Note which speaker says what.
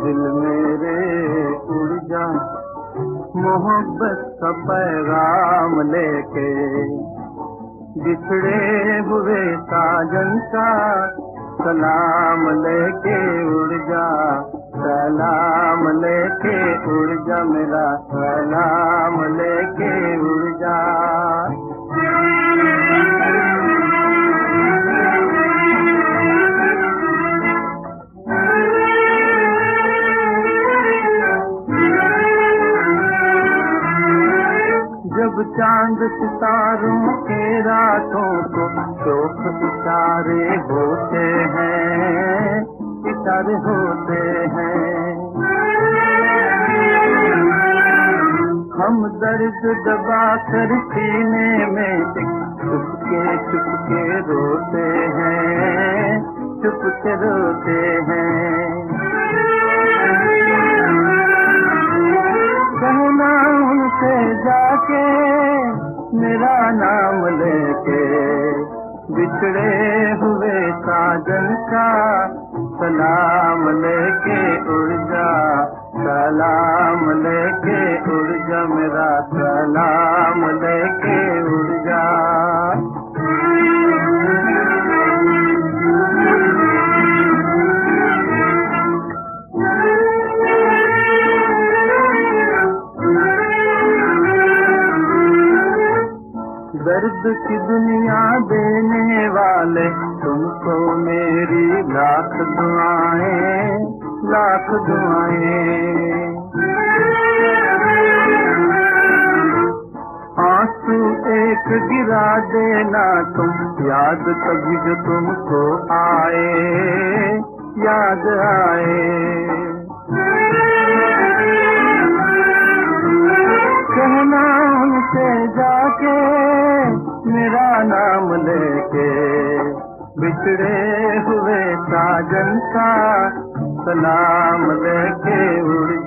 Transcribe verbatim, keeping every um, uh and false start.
Speaker 1: दिल मेरे उड़ जा मोहब्बत का पैगाम लेके, बिछड़े हुए साजन का सलाम लेके उड़ जा, सलाम लेके उड़ जा मेरा सलाम लेके उड़ जा। जब चांद सितारों के रातों को शोक इशारे होते हैं, इशारे होते हैं, हम दर्द दबा कर सीने में चुपके चुपके रोते हैं, चुपके रोते हैं। कहना उनसे जाके मेरा नाम लेके, बिछड़े हुए साजन का सलाम लेके उड़ जा, सलाम लेके उड़ जा मेरा सलाम लेके उड़ जा। दर्द की दुनिया देने वाले तुमको मेरी लाख दुआएं, लाख दुआएं। आंसू एक गिरा देना तुम, याद कभी जो तुमको आए, याद आए। कहना उनसे जाके मेरा नाम लेके, बिछड़े हुए साजन का सलाम लेके उड़